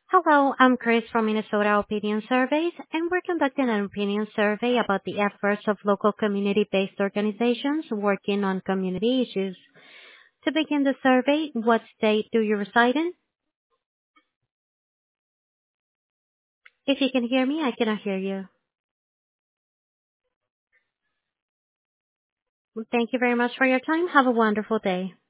Hello, I'm Chris from Minnesota Opinion Surveys, and we're conducting an opinion survey about the efforts of local community-based organizations working on community issues. To begin the survey, what state do you reside in? If you can hear me, I cannot hear you. Thank you very much for your time. Have a wonderful day.